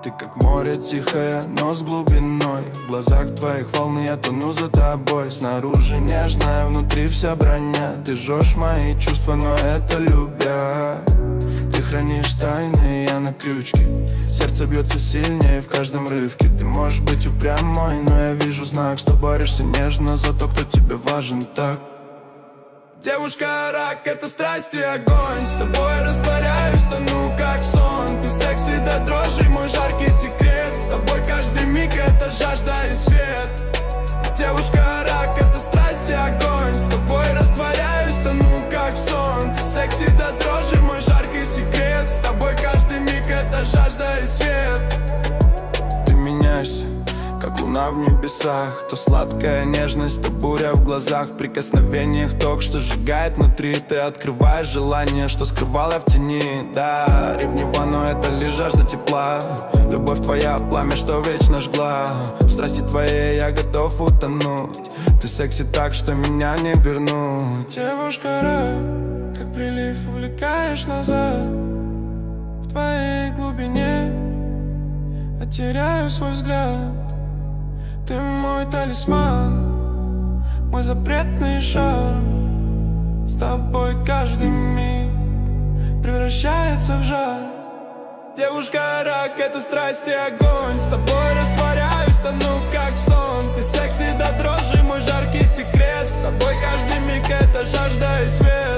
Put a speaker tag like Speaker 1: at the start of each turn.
Speaker 1: Ты как море тихое, но с глубиной. В глазах твоих волны я тону за тобой. Снаружи нежная, внутри вся броня. Ты жжешь мои чувства, но это любя. Ты хранишь тайны, я на крючке. Сердце бьется сильнее в каждом рывке. Ты можешь быть упрямой, но я вижу знак, что борешься нежно за то, кто тебе важен так. Девушка, рак, это страсть и огонь. С тобой растворяюсь, тону как сон. Ты секси до дрожи, мой жаркий секрет. С тобой каждый миг это жажда и свет. Девушка, рак, это страсть и огонь. С тобой растворяюсь, тону как сон. Ты секси до дрожи, мой жаркий секрет. С тобой каждый миг это жажда и свет. Ты меняешься, как луна в небесах. То сладкая нежность, то буря в глазах. В прикосновениях ток, что сжигает внутри. Ты открываешь желание, что скрывал я в тени. Да, ревнива, но это лишь жажда тепла. Любовь твоя, пламя, что вечно жгла. В страсти твоей я готов утонуть. Ты секси так, что меня не вернуть. Девушка, рак, как прилив увлекаешь назад. В твоей глубине я теряю свой взгляд. Ты мой талисман, мой запретный шарм. С тобой каждый миг превращается в жар. Девушка, рак, это страсть и огонь. С тобой растворяюсь, тону как в сон. Ты секси до дрожи, мой жаркий секрет. С тобой каждый миг это жажда и свет.